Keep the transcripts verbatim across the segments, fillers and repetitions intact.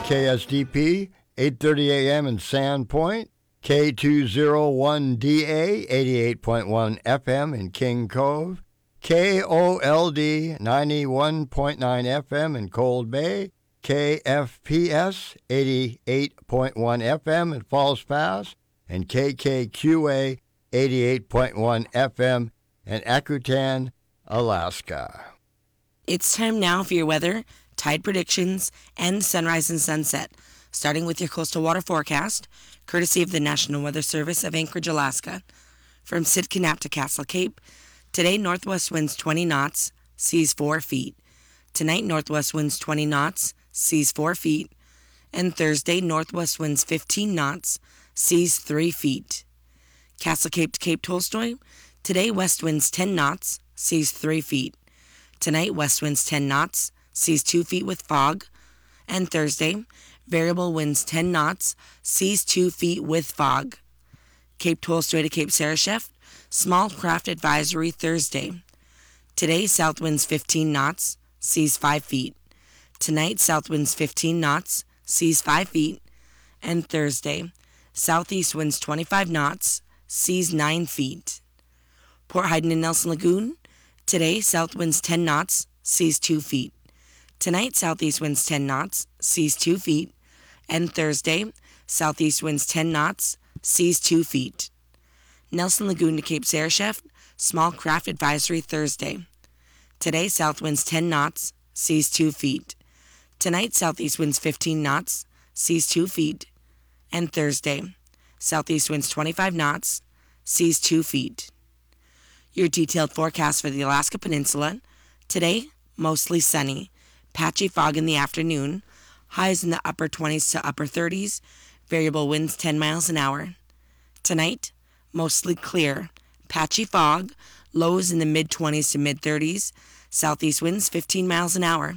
K S D P, eight thirty a.m. in Sandpoint, K two oh one D A, eighty-eight point one F M in King Cove, K O L D, ninety-one point nine F M in Cold Bay, K F P S, eighty-eight point one F M in Falls Pass, and K K Q A, eighty-eight point one F M in Akutan, Alaska. It's time now for your weather, tide predictions, and sunrise and sunset, starting with your coastal water forecast, courtesy of the National Weather Service of Anchorage, Alaska. From Sitka to Castle Cape, today northwest winds twenty knots, seas four feet. Tonight northwest winds twenty knots, seas four feet. And Thursday northwest winds fifteen knots, seas three feet. Castle Cape to Cape Tolstoy, today west winds ten knots, seas three feet. Tonight west winds ten knots, seas two feet with fog. And Thursday, variable winds ten knots, seas two feet with fog. Cape Tolstoy to Cape Sarashef, small craft advisory Thursday. Today, south winds fifteen knots, seas five feet. Tonight, south winds fifteen knots, seas five feet. And Thursday, southeast winds twenty-five knots, seas nine feet. Port Heiden and Nelson Lagoon, today, south winds ten knots, seas two feet. Tonight, southeast winds ten knots, seas two feet. And Thursday, southeast winds ten knots, seas two feet. Nelson Lagoon to Cape Sarashef, small craft advisory Thursday. Today, south winds ten knots, seas two feet. Tonight, southeast winds fifteen knots, seas two feet. And Thursday, southeast winds twenty-five knots, seas two feet. Your detailed forecast for the Alaska Peninsula. Today, mostly sunny. Patchy fog in the afternoon. Highs in the upper twenties to upper thirties. Variable winds ten miles an hour. Tonight, mostly clear. Patchy fog. Lows in the mid-twenties to mid-thirties. Southeast winds fifteen miles an hour.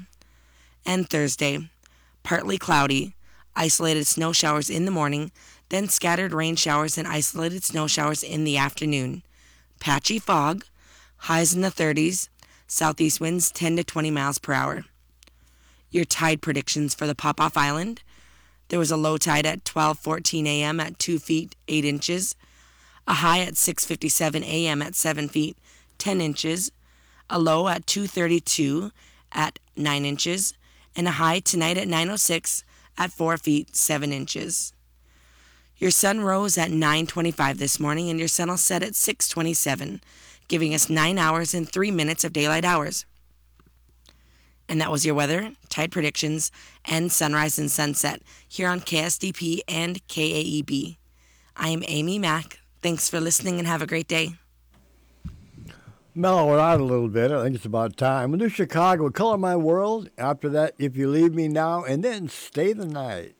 And Thursday, partly cloudy. Isolated snow showers in the morning. Then scattered rain showers and isolated snow showers in the afternoon. Patchy fog. Highs in the thirties. Southeast winds ten to twenty miles per hour. Your tide predictions for the Pop-Off Island. There was a low tide at twelve fourteen a.m. at two feet, eight inches. A high at six fifty-seven a.m. at seven feet, ten inches. A low at two thirty-two at nine inches. And a high tonight at nine oh six at four feet, seven inches. Your sun rose at nine twenty-five this morning, and your sun will set at six twenty-seven, giving us nine hours and three minutes of daylight hours. And that was your weather, tide predictions, and sunrise and sunset here on K S D P and K A E B. I am Amy Mack. Thanks for listening and have a great day. Mellow it out a little bit. I think it's about time. We'll do Chicago, Color My World. After that, If You Leave Me Now, and then Stay the Night.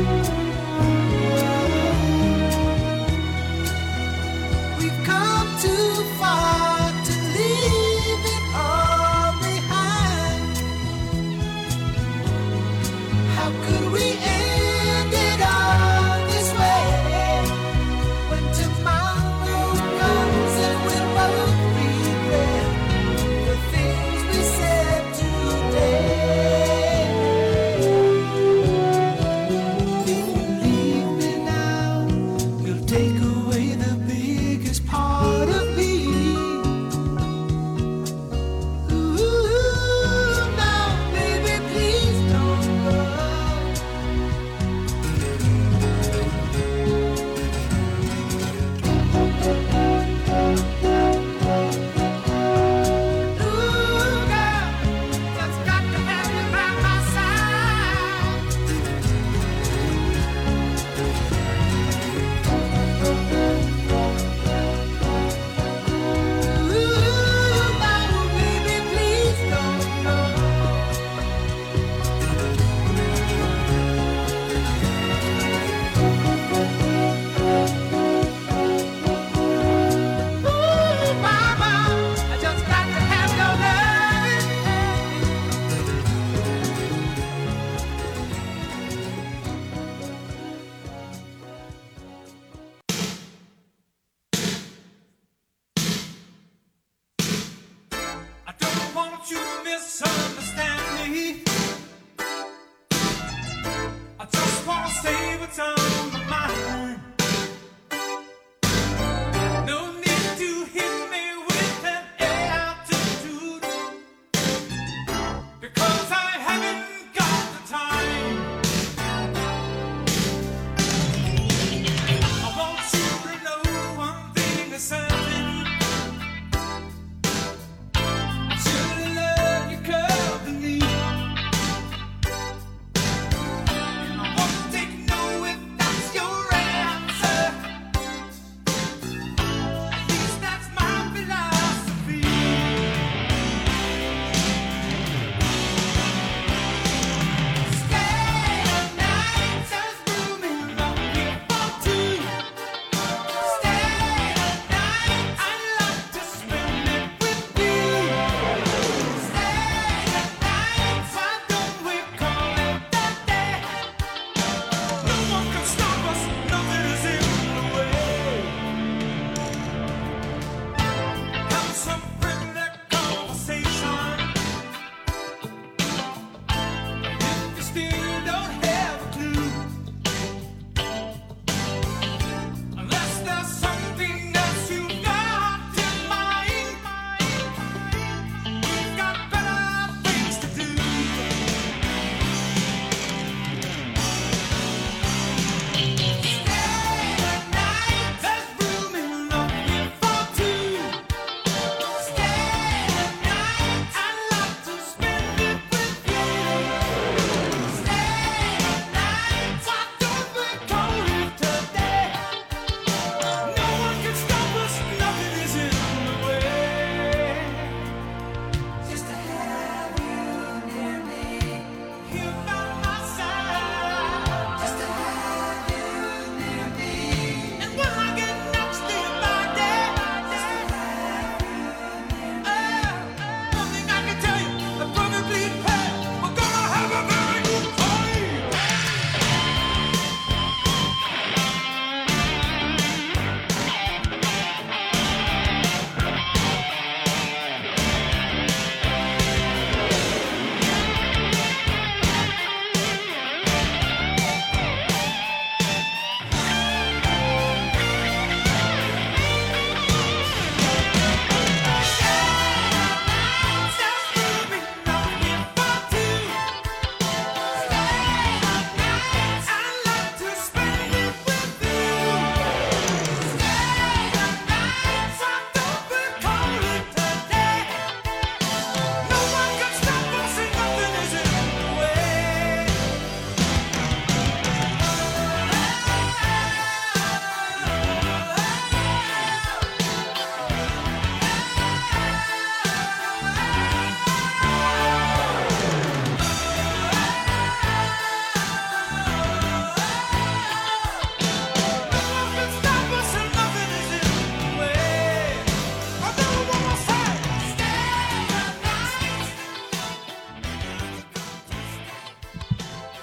Take no if that's your answer.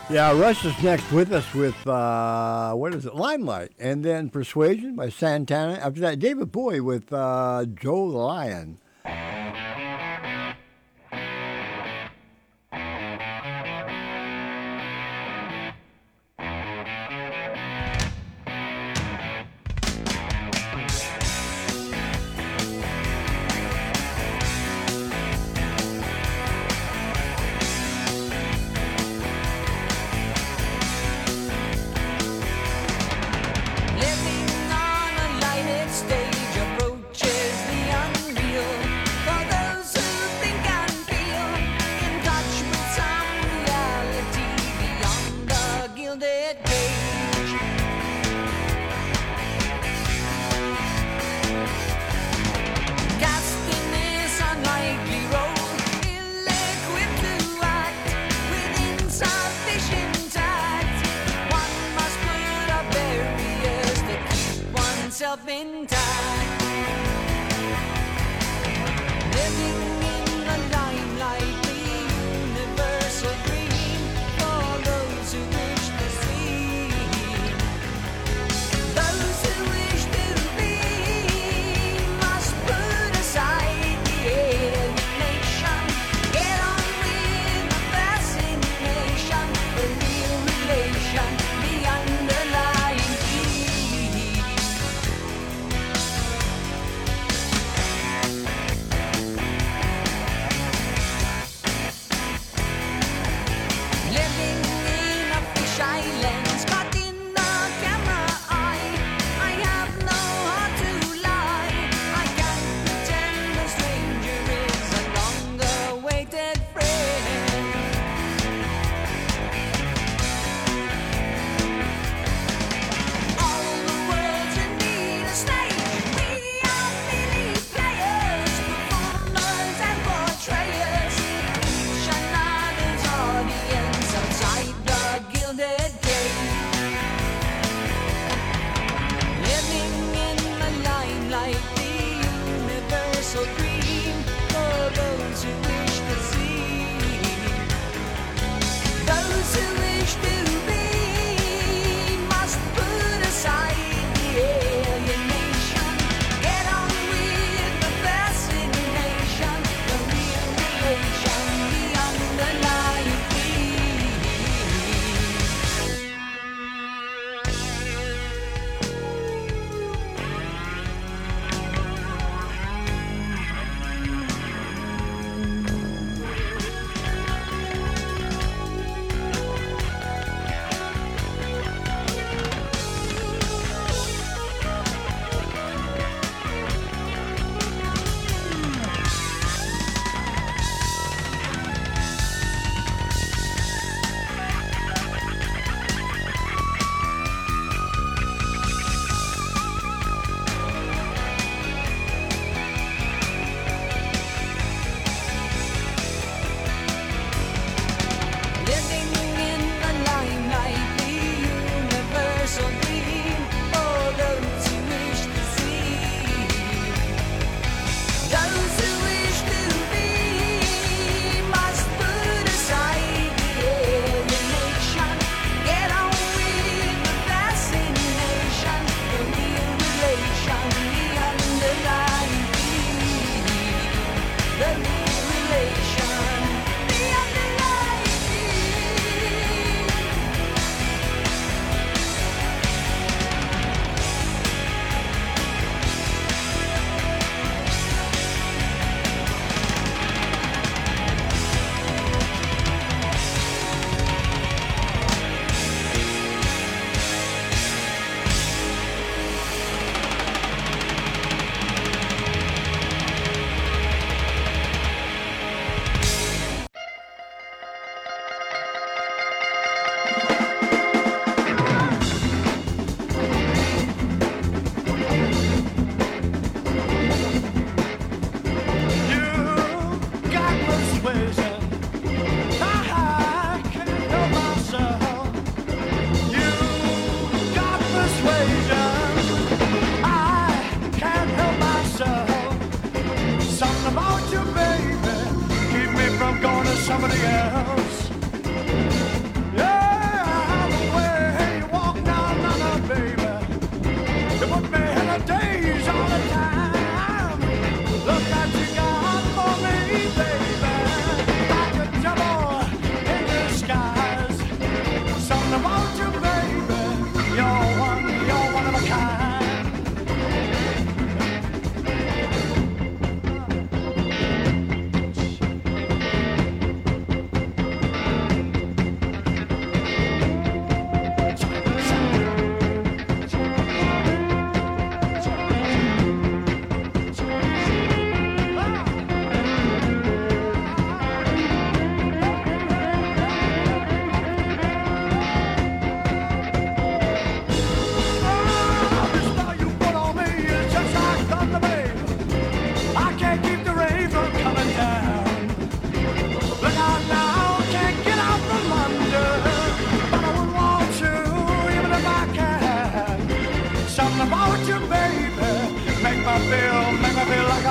Yeah, Rush is next with us with, uh, what is it, Limelight. And then Persuasion by Santana. After that, David Bowie with uh, Joe the Lion. somebody else. Yeah.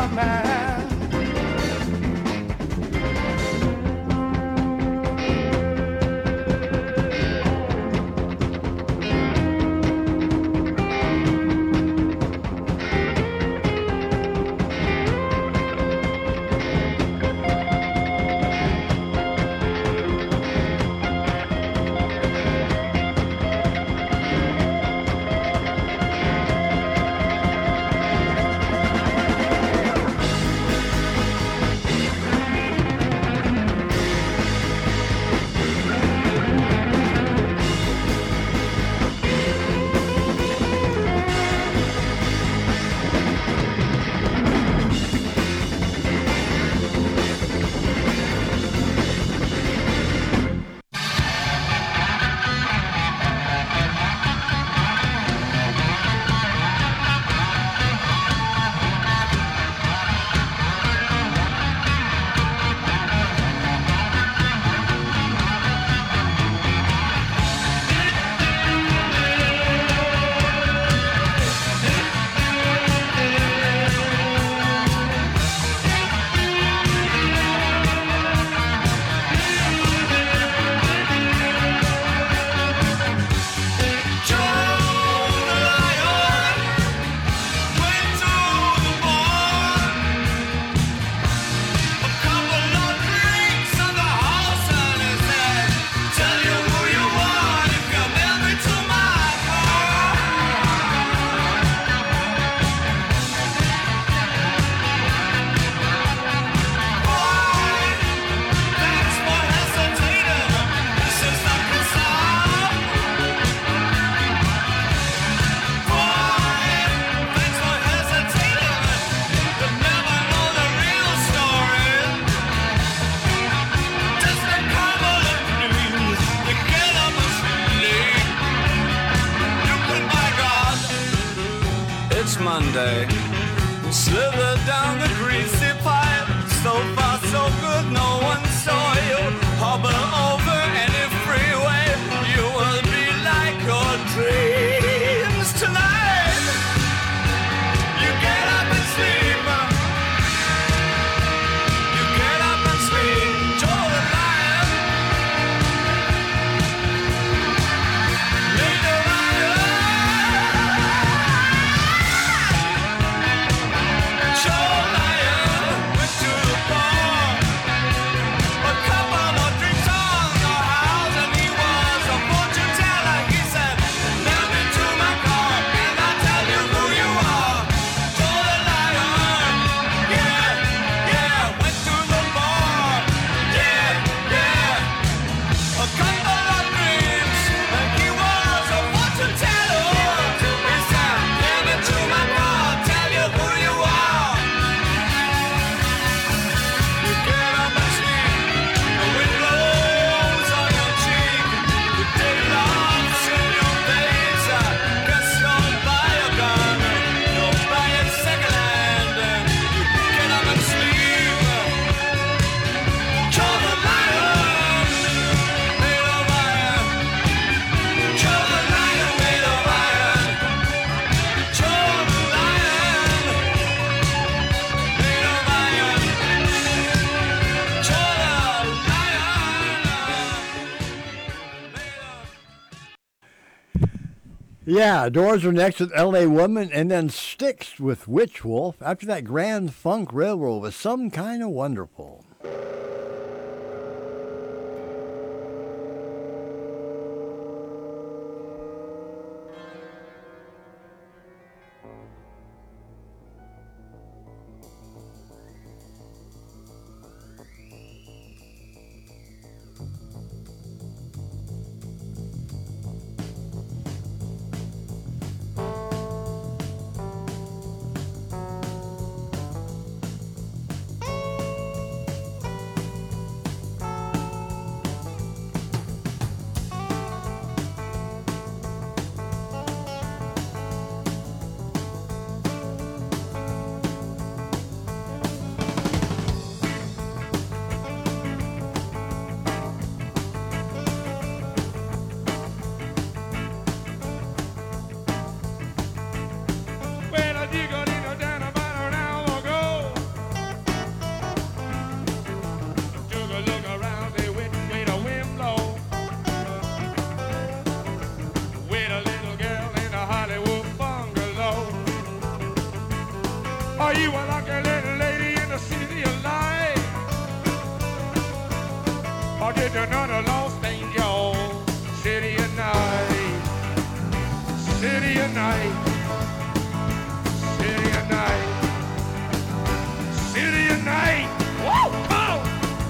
man. Monday, slither down the greasy pipe. So far, so good, no one saw you. Hobble over any freeway, you will be like your dreams tonight. You get up and sleep. You get up and sleep. Joe the lion. Lead the lion. Yeah, Doors are next with L A Woman, and then Styx with Witch Wolf. After that, Grand Funk Railroad was Some Kind of Wonderful. City of night, city of night, city of night. Woo! Come on!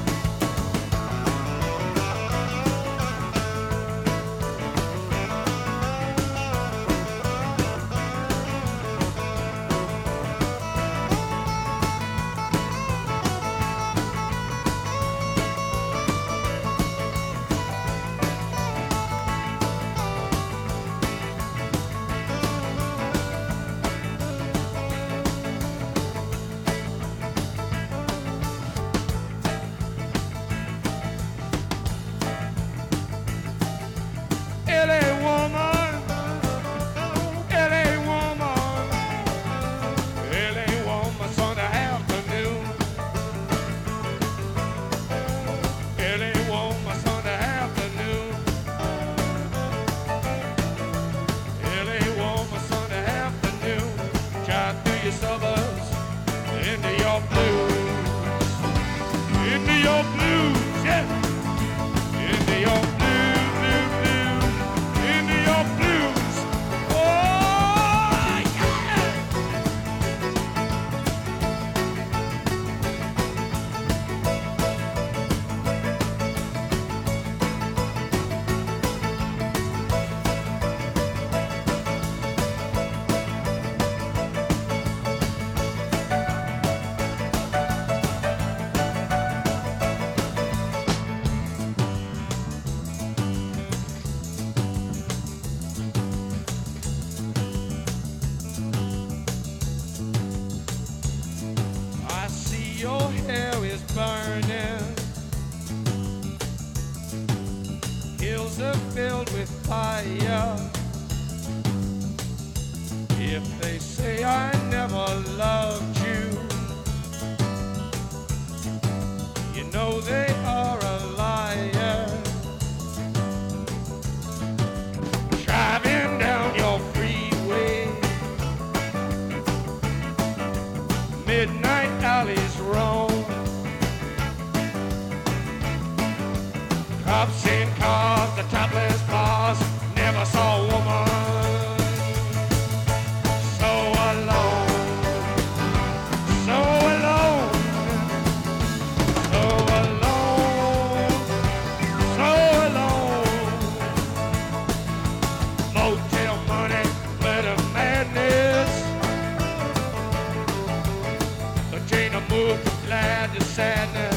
L A woman, L A woman, L A woman Sunday afternoon. L A woman Sunday afternoon. L A woman Sunday afternoon. Drive through your suburbs into your blues, into your blues, yeah, into your blues. Your hair is burning. Hills are filled with fire. If they say I never loved you, you know they are a liar. Driving down your freeway, midnight alleys roam. Cops in cars, the topless bars, never saw a woman so alone, so alone, so alone, so alone. Motel money, murder madness. Ain't a move from glad to sadness.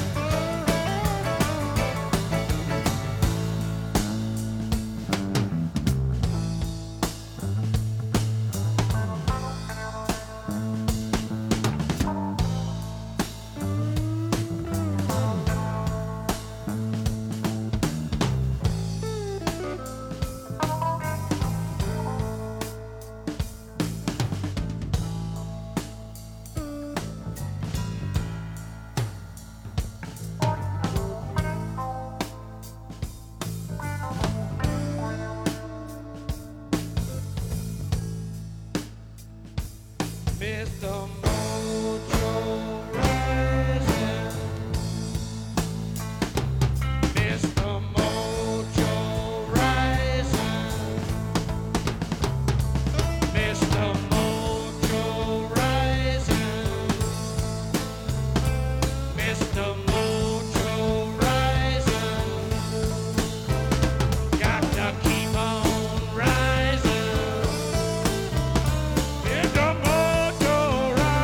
Mister Mojo rising, Mister Mojo rising, Mister Mojo rising, Mister Mojo rising, got to keep on rising. Mister Mojo rising.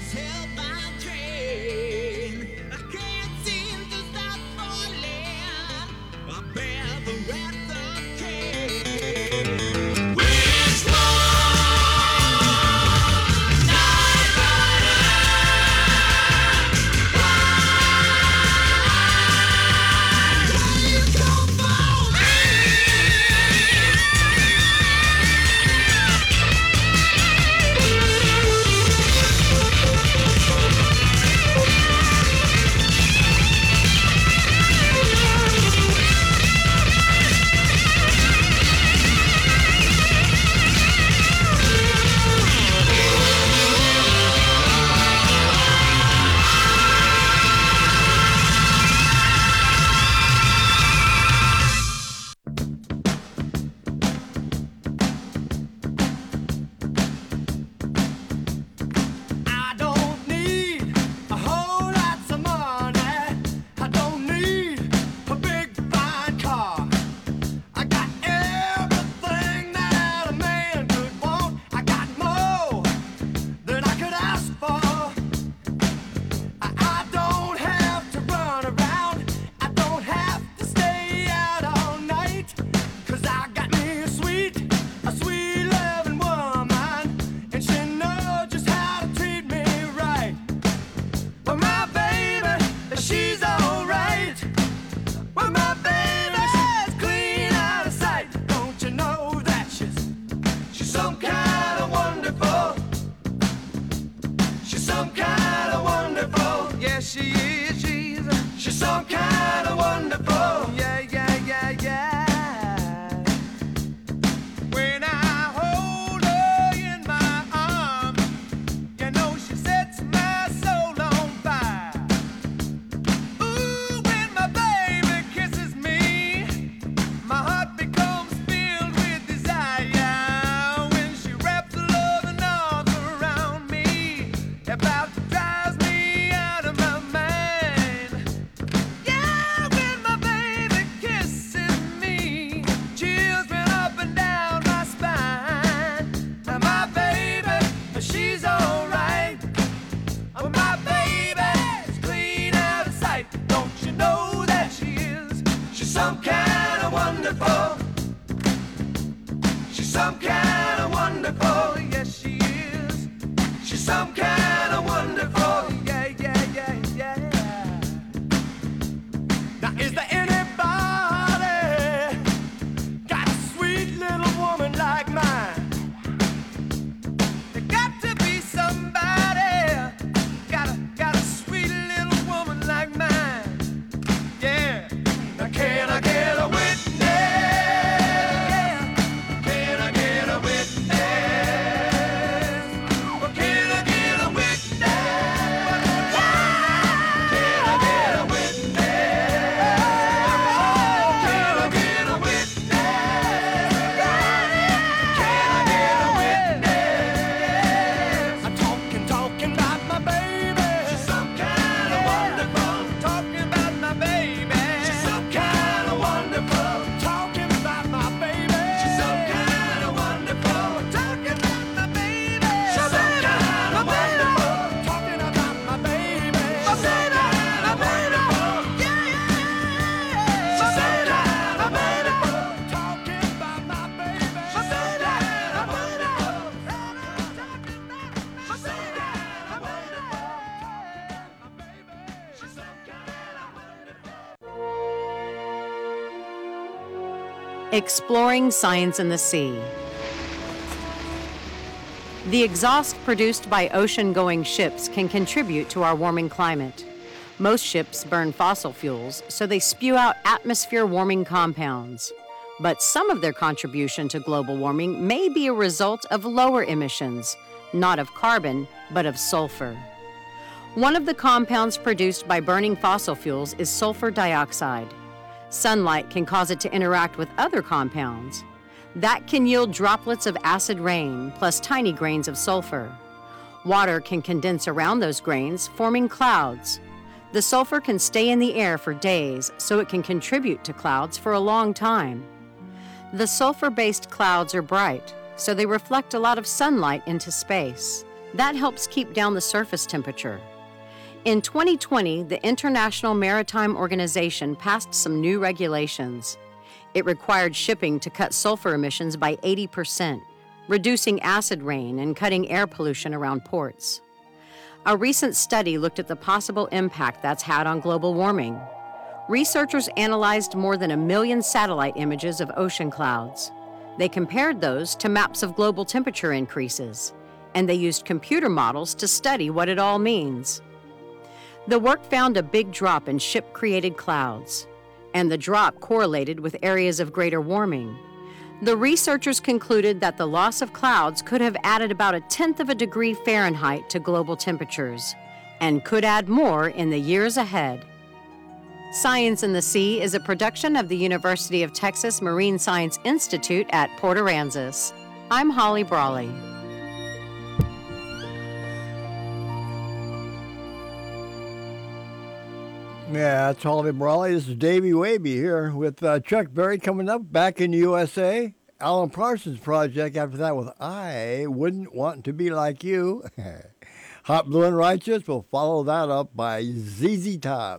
Exploring Science in the Sea. The exhaust produced by ocean-going ships can contribute to our warming climate. Most ships burn fossil fuels, so they spew out atmosphere-warming compounds. But some of their contribution to global warming may be a result of lower emissions, not of carbon, but of sulfur. One of the compounds produced by burning fossil fuels is sulfur dioxide. Sunlight can cause it to interact with other compounds. That can yield droplets of acid rain, plus tiny grains of sulfur. Water can condense around those grains, forming clouds. The sulfur can stay in the air for days, so it can contribute to clouds for a long time. The sulfur-based clouds are bright, so they reflect a lot of sunlight into space. That helps keep down the surface temperature. In twenty twenty, the International Maritime Organization passed some new regulations. It required shipping to cut sulfur emissions by eighty percent, reducing acid rain and cutting air pollution around ports. A recent study looked at the possible impact that's had on global warming. Researchers analyzed more than a million satellite images of ocean clouds. They compared those to maps of global temperature increases, and they used computer models to study what it all means. The work found a big drop in ship-created clouds, and the drop correlated with areas of greater warming. The researchers concluded that the loss of clouds could have added about a tenth of a degree Fahrenheit to global temperatures, and could add more in the years ahead. Science in the Sea is a production of the University of Texas Marine Science Institute at Port Aransas. I'm Holly Brawley. Yeah, that's Holly Brawley. This is Davey Waby here with uh, Chuck Berry coming up back in the U S A. Alan Parsons Project after that with I Wouldn't Want to Be Like You. Hot Blue and Righteous will follow that up by Z Z Top.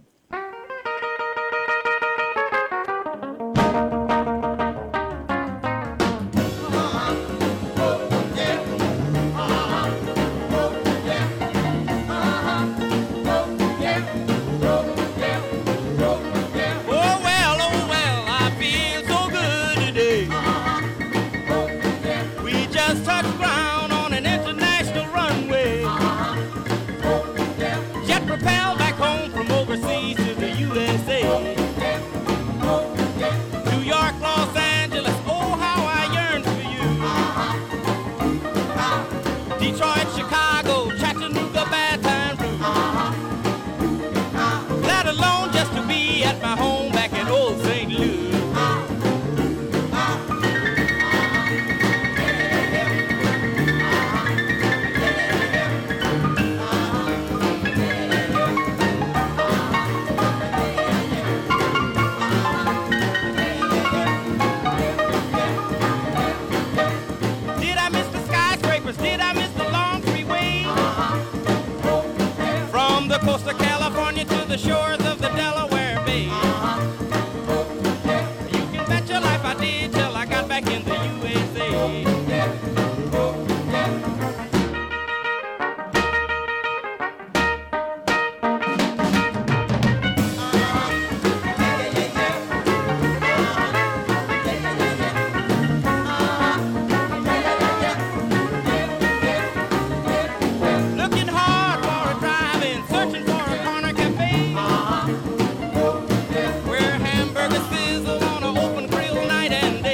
Where hamburgers sizzle on an open grill night and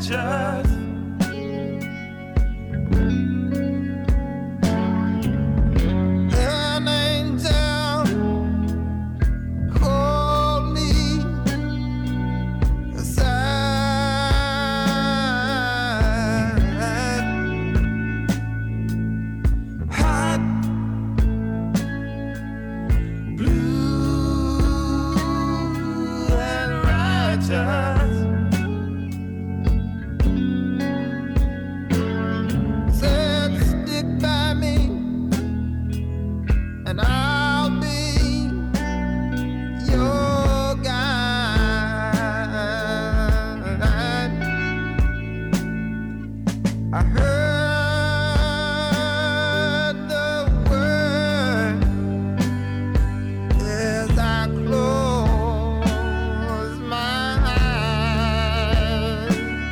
righteous. An angel called me aside. Hot, blue, and righteous. Said, stick by me, and I'll be your guide. I heard the word as I close my eyes.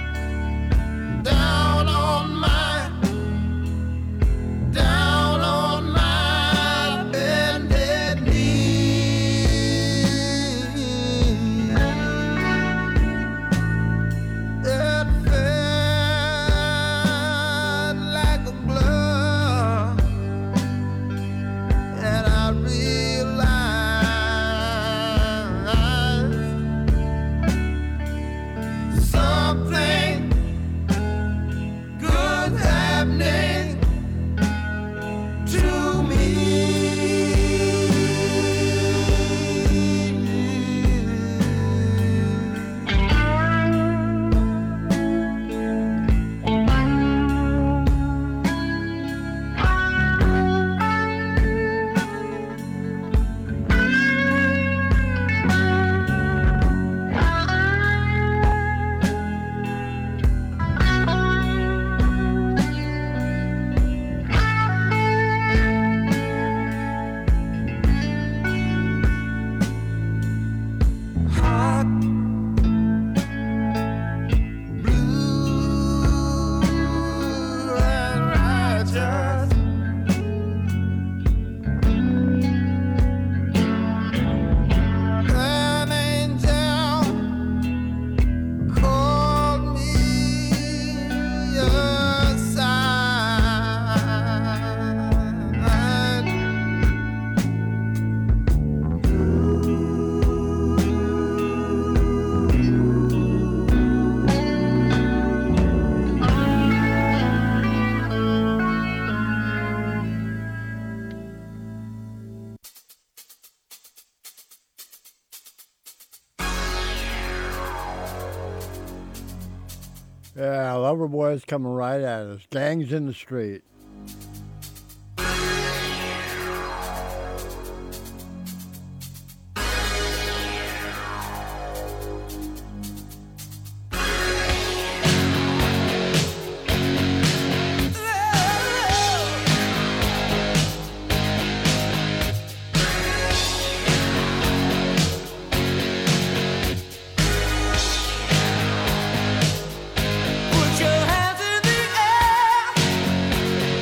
Down on my, down on my bended knee. It felt like a glove, and I realized something good happening to me. Hot, blue, and righteous. An angel called me aside. Yeah, Loverboy's coming right at us. Gangs in the street. Put your hands in the air.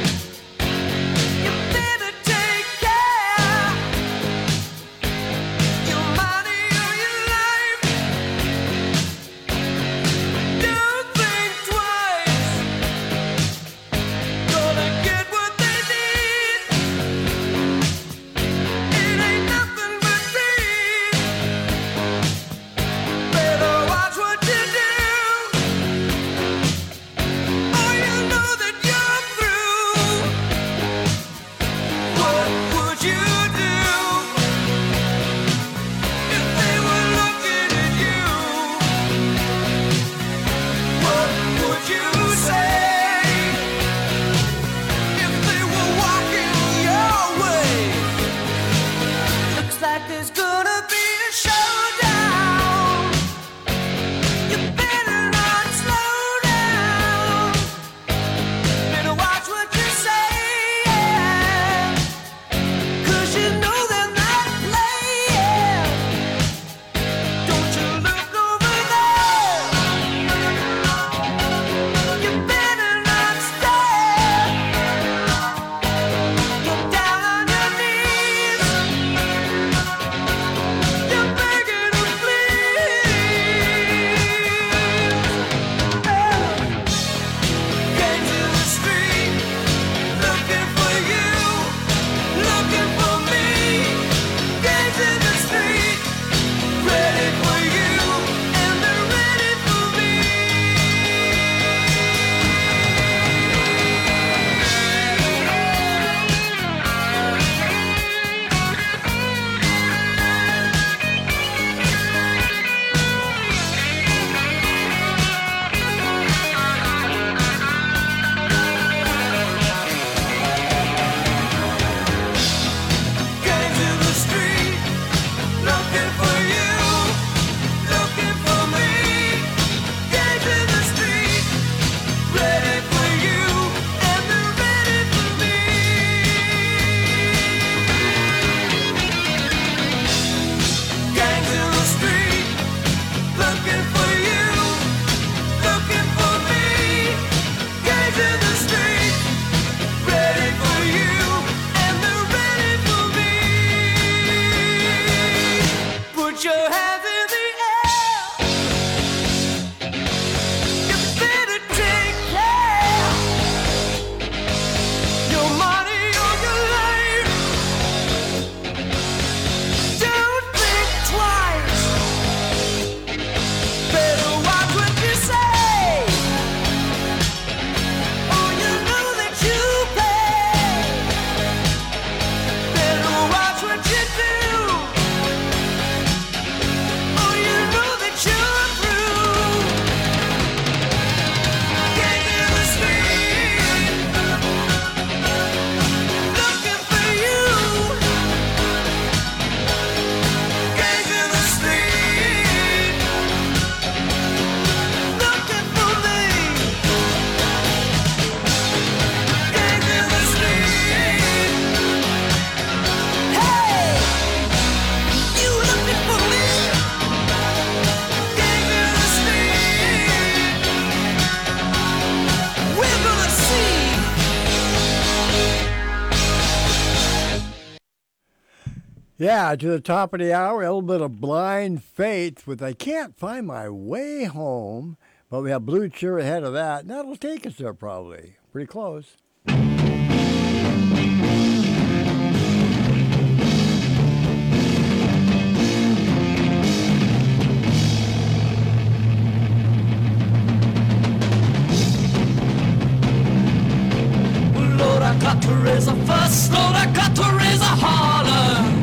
Yeah, to the top of the hour, a little bit of Blind Faith with I Can't Find My Way Home. But we have Blue Cheer ahead of that, and that'll take us there probably. Pretty close. Lord, I got to raise a fuss, Lord, I got to raise a holler.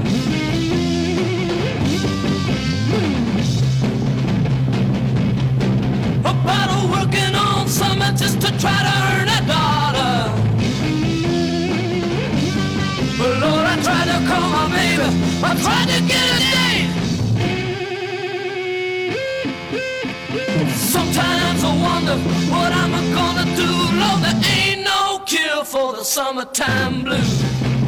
About working on summer just to try to earn a dollar. But Lord, I tried to call my baby, I tried to get a date. Sometimes I wonder what I'm gonna do. Lord, there ain't no cure for the summertime blues.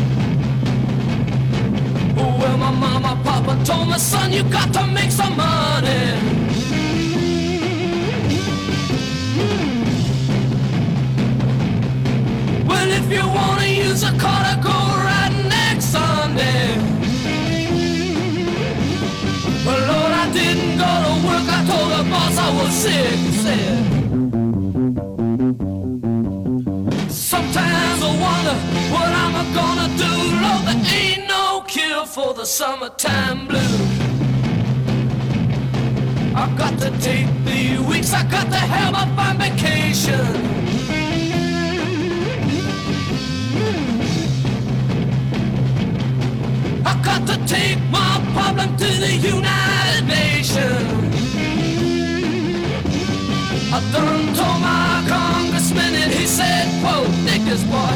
Well, my mama, papa told me, son, you got to make some money. Well, if you wanna use a car to go riding next Sunday. Well, Lord, I didn't go to work. I told the boss I was sick. Said, sometimes I wonder what I'm gonna do. Lord, there ain't no cure for the summertime blues. I got to take the weeks. I got to have up on vacation. I got to take my problem to the United Nations. I done told my congressman and he said, whoa, dig this boy.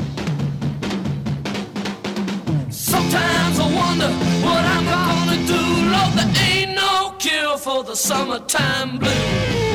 Sometimes I wonder what I'm gonna do. Lord, there ain't no cure for the summertime blues.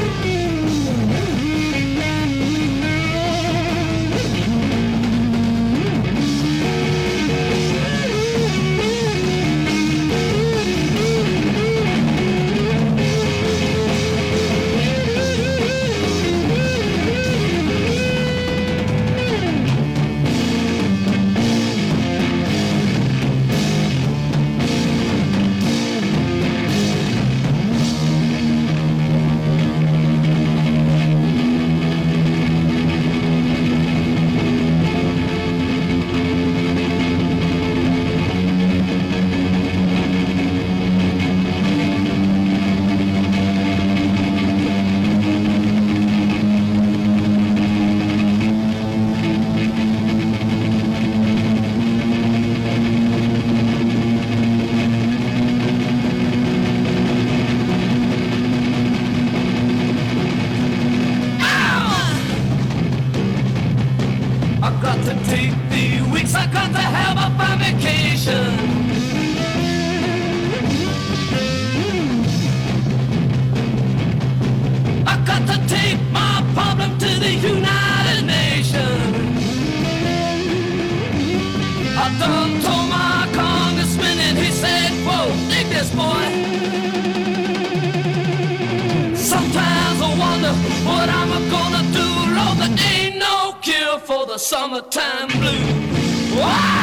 Summertime blues.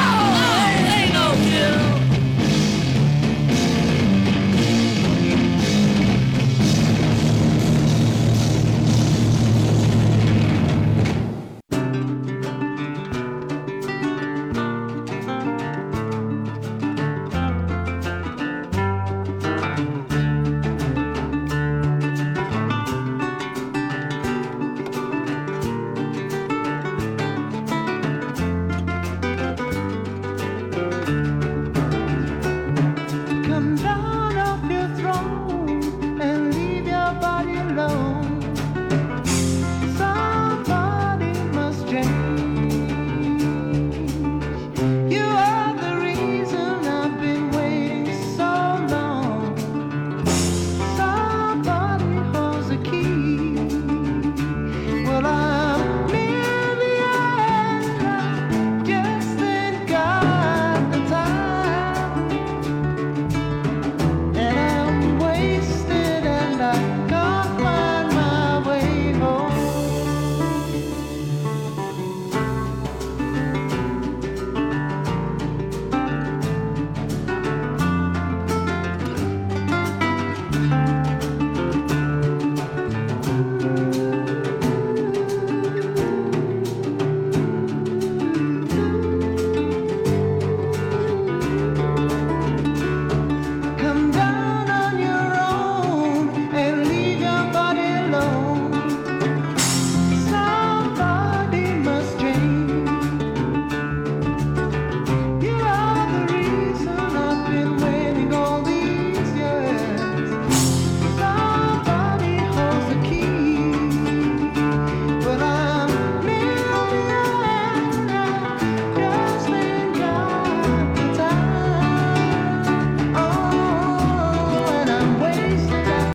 Wow, ain't no cure. Come down off your throne and leave your body alone.